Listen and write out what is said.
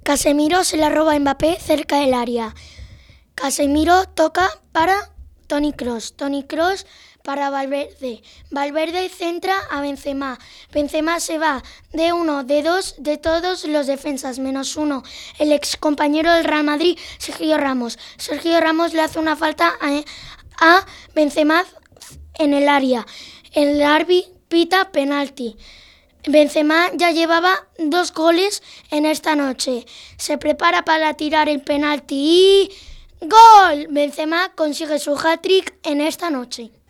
Casemiro se la roba a Mbappé cerca del área. Casemiro toca para Toni Kroos. Toni Kroos para Valverde. Valverde centra a Benzema. Benzema se va de uno, de dos, de todos los defensas, menos uno. El ex compañero del Real Madrid, Sergio Ramos. Sergio Ramos le hace una falta a Benzema en el área. El árbitro pita penalti. Benzema ya llevaba 2 goles en esta noche. Se prepara para tirar el penalti y ¡gol! Benzema consigue su hat-trick en esta noche.